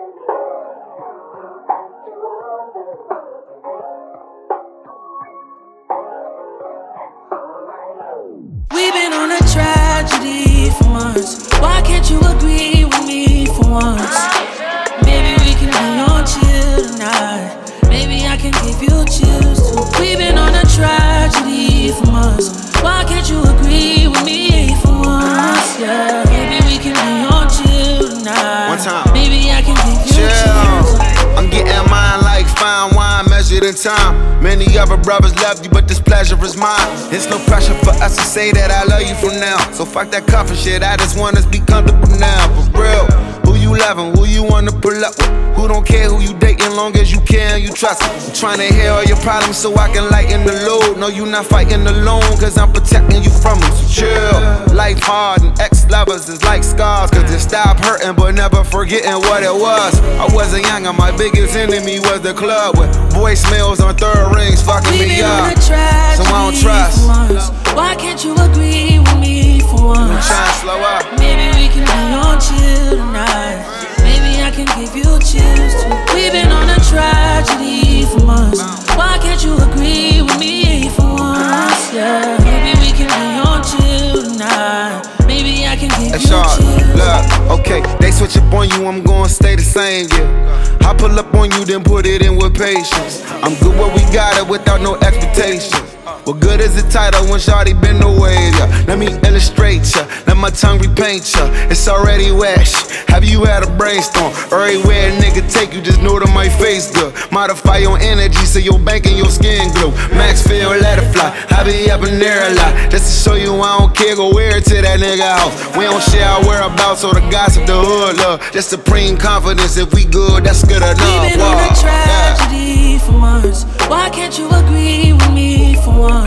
We've been on a tragedy for months. Why can't you agree with me for once? Maybe we can be on chill tonight. Maybe I can give you chills too. We've been on a tragedy for months. Why can't you agree with me for once? Yeah, maybe we can be on chill tonight. One time. Maybe I can give you chills. I'm getting mine like fine wine measured in time. Many other brothers love you, but this pleasure is mine. It's no pressure for us to say that I love you from now. So fuck that cuffing shit, I just want us to be comfortable now. For real, who you loving, who you wanna pull up with? Who don't care who you dating, long as you care and you trust me. I'm trying to hear all your problems so I can lighten the load. No, you not fighting alone, cause I'm protecting you from them, so chill. Life hard and ex-lovers is like scars, cause they stop hurting but never forgetting what it was. I wasn't young and my biggest enemy was the club, with voicemails on third rings fucking me up. So I don't trust. Why can't you agree with me for once? I'm trying to slow up. Maybe we can be on chill tonight. Maybe I can give you chills too. We've been on a tragedy for months. Why can't you agree with me for once? Yeah, maybe we can be on chill tonight. Maybe I can give you chills. Look, okay, they switch up on you, I'm gonna stay the same, yeah. I pull up on you, then put it in with patience. I'm good where we got it without no expectations. What good is the title when shawty been away? Yeah. Let me illustrate ya, let my tongue repaint ya. It's already wet. Have you had a brainstorm? Everywhere a nigga take you, just know that my face good. Modify your energy so your bank and your skin glow. Max feel, let it fly. I be up in there a lot, just to show you I don't care. Go wear it to that nigga house. We don't share our whereabouts or the gossip, the hood love. Just supreme confidence. If we good, that's good enough. We've been on a tragedy for months. Why can't you agree with me for once?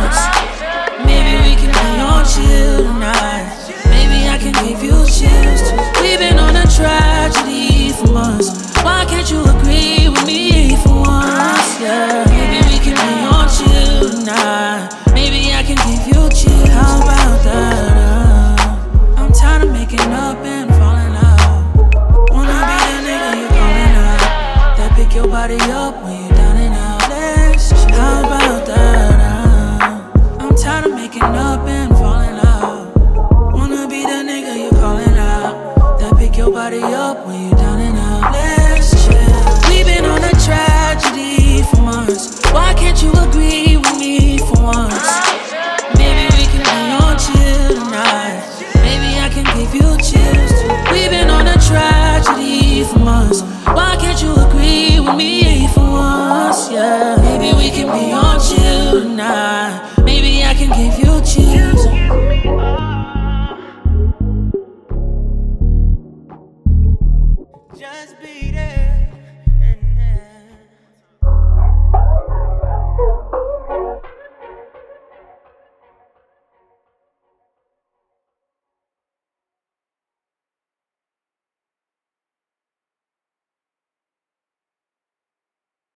Maybe we can be on chill tonight. Maybe I can give you chills too. We've been on a tragedy for months. Why can't you agree with me for once? Yeah, maybe we can be on chill tonight. Maybe I can give you chills. How about that? I'm tired of making up and falling out. Wanna be the nigga you calling out, that pick your body up when you're down and out. How about that? I'm tired of making up and falling out. Wanna be the nigga you calling out, that pick your body up when you're down and out. Let's chill. We've been on a tragedy for months. Why can't you agree with me for once? Maybe we can be on chill tonight. Maybe I can give you chills too. We've been on a tragedy for months. Why can't you agree with me for once? Yeah, maybe we can be on chill tonight. Maybe I can give you chills. Just be there.